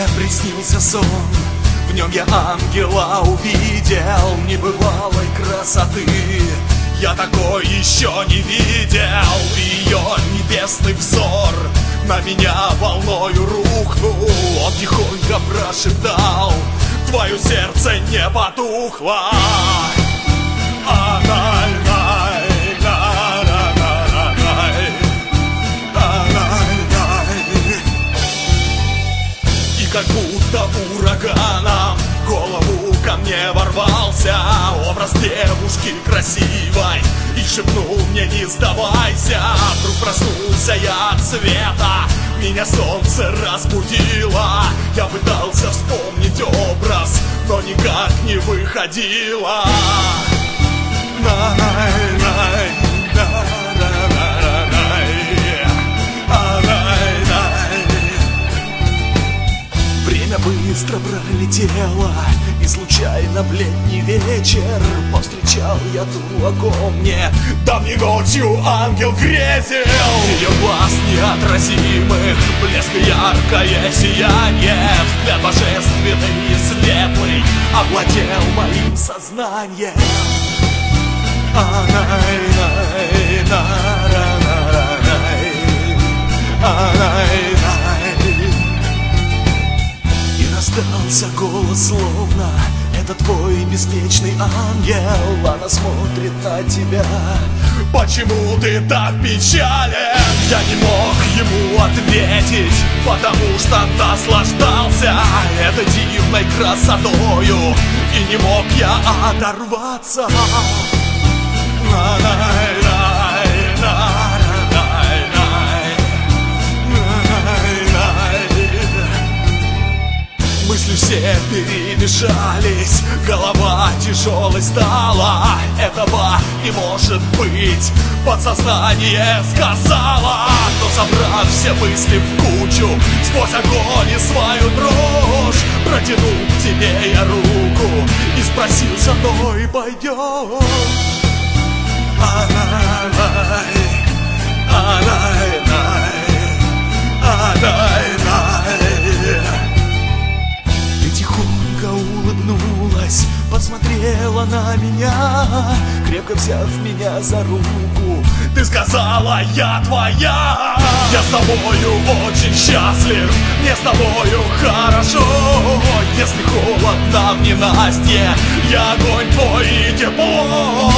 приснился сон, в нем я ангела увидел небывалой красоты. Я такой еще не видел, ее небесный взор на меня волною рухнул. Он тихонько прошептал: твое сердце не потухло. И как будто ураганом в голову ко мне ворвался образ девушки красивой и шепнул мне: не сдавайся. Вдруг проснулся я от света, меня солнце разбудило. Я пытался вспомнить образ, но никак не выходило. Время быстро пролетело, и случайно в летний вечер повстречал я ту, о ком мне давней ночью ангел грезил. Ее глаз неотразимых, блеск и яркое сияние, взгляд божественный и светлый овладел моим сознанием. И раздался голос, словно это твой беспечный ангел. Она смотрит на тебя: почему ты так печален? Я не мог ему ответить, потому что наслаждался этой дивной красотою, и не мог я оторваться. Мысли все перемешались, голова тяжелой стала. Этого не может быть, подсознание сказала. Но собрав все мысли в кучу, сквозь огонь и свою дрожь, протянул к тебе я руку и спросил: со мной пойдешь? Ты тихонько улыбнулась, посмотрела на меня, крепко взяв меня за руку, ты сказала: я твоя. Я с тобою очень счастлив, мне с тобою хорошо. Если холодно в ненастье, я огонь твой и тепло.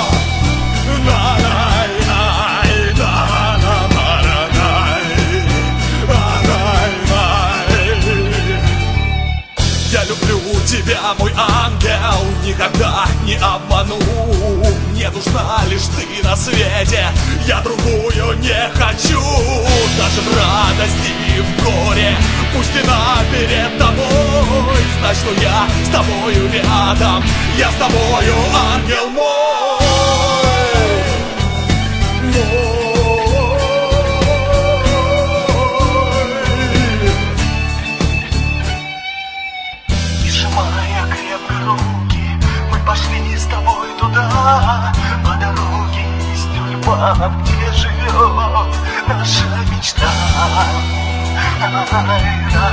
Я люблю тебя, мой ангел, никогда не обману. Мне нужна лишь ты на свете, я другую не хочу. Даже в радости и в горе, пусть вина перед тобой, знай, что я с тобою рядом, я с тобою, ангел мой. Сжимая крепко руки, мы пошли с тобой туда, по дороге из тюльпанов, где живет наша мечта.